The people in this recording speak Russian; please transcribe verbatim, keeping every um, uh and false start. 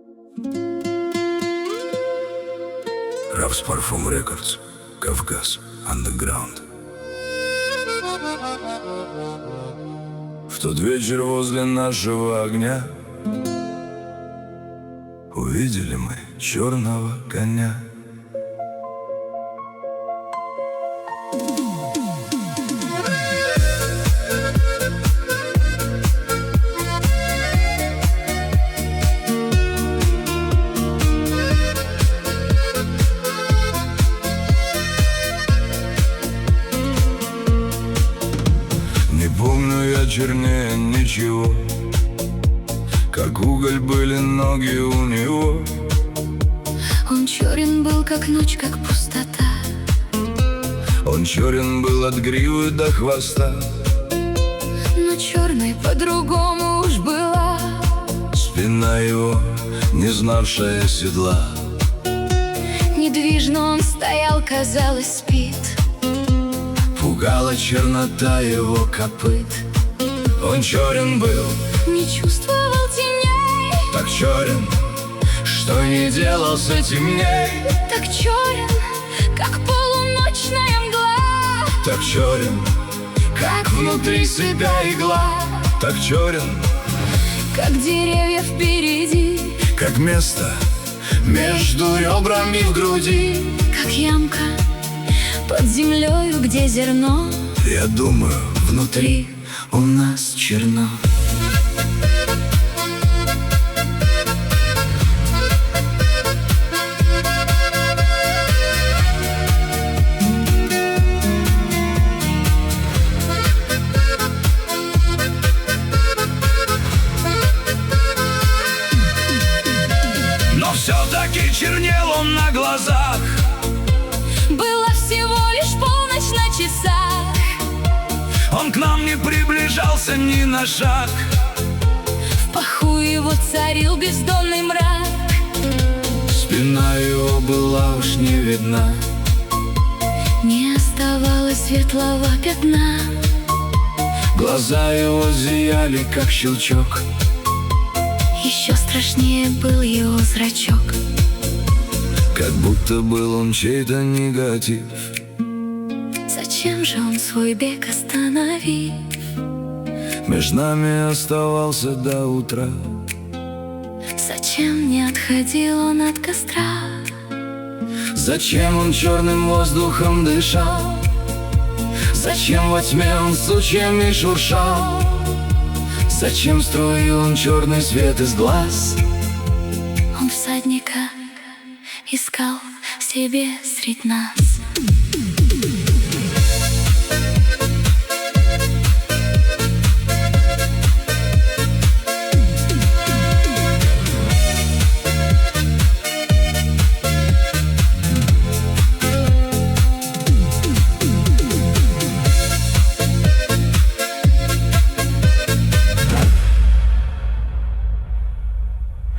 Равс Парфум Рекордс, Кавказ, Андеграунд. В тот вечер возле нашего огня увидели мы черного коня. Не помню я чернее ничего, как уголь были ноги у него. Он черен был, как ночь, как пустота. Он черен был от гривы до хвоста. Но черной по-другому уж была Спина его, не знавшая седла. Недвижно он стоял, казалось, спит. Пугала чернота его копыт. Он черен был, Не чувствовал теней. так черен, что не делался темней. Так черен, как полуночная мгла. Так черен, как внутри себя игла. Так черен, Как деревья впереди. как место между ребрами в груди. Как ямка под землею, где зерно. Я думаю, внутри у нас черно. Но все-таки чернел он на глазах. Была всего лишь полночь на часах. Он к нам не приближался ни на шаг. В паху его царил бездонный мрак. Спина его была уж не видна. Не оставалось светлого пятна. Глаза его зияли, как щелчок. Еще страшнее был его зрачок. Как будто был он чей-то негатив. Зачем же он свой бег остановил? Между нами оставался до утра. Зачем не отходил он от костра? Зачем он черным воздухом дышал? Зачем во тьме он сучьями шуршал? Зачем строил он черный свет из глаз? Он всадника искал в себе средь нас.